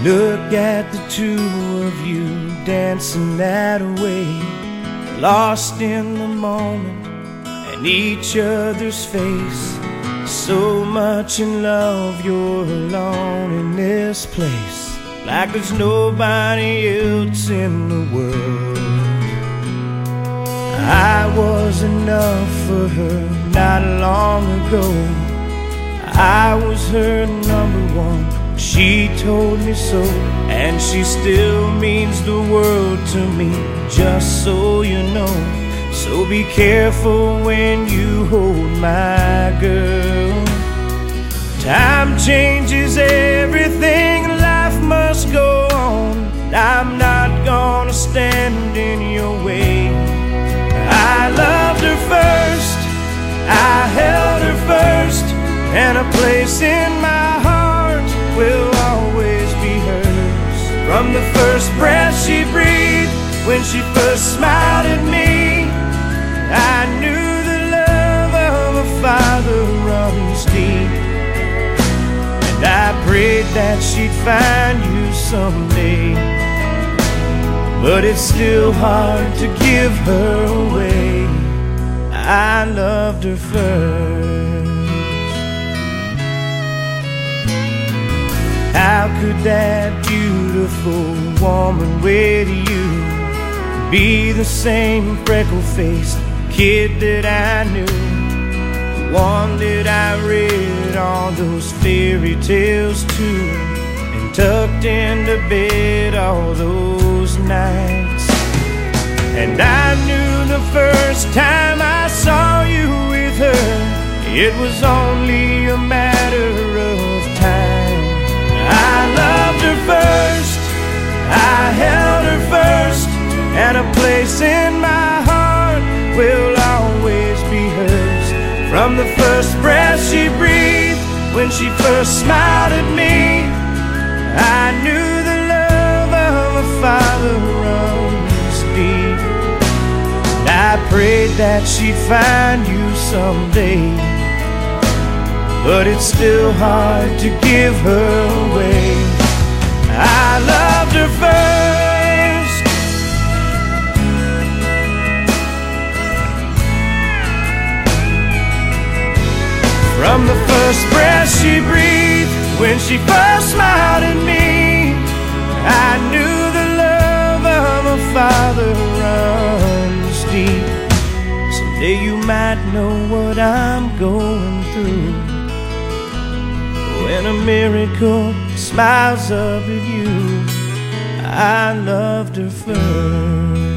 Look at the two of you dancing that way, lost in the moment and each other's face. So much in love, you're alone in this place, like there's nobody else in the world. I was enough for her not long ago. I was her number one, she told me so, and she still means the world to me, just so you know. So be careful when you hold my girl. Time changes everything, life must go on. I'm not gonna stand in your way. I loved her first, I held her first, and a place in my heart will always be hers. From the first breath she breathed, when she first smiled at me, I knew the love of a father runs deep. And I prayed that she'd find you someday, but it's still hard to give her away. I loved her first. How could that beautiful woman with you be the same freckle-faced kid that I knew, the one that I read all those fairy tales to, and tucked into bed all those nights? And I knew the first time I saw you with her, it was only a matter of time. I loved her first, I held her first, and a place in my heart will always be hers. From the first breath she breathed, when she first smiled at me, I knew the love of a father runs deep. And I prayed that she'd find you someday, but it's still hard to give her away. I loved her first. From the first breath she breathed, when she first smiled at me, I knew the love of a father runs deep. Someday you might know what I'm going through, when a miracle smiles up at you. I loved her first.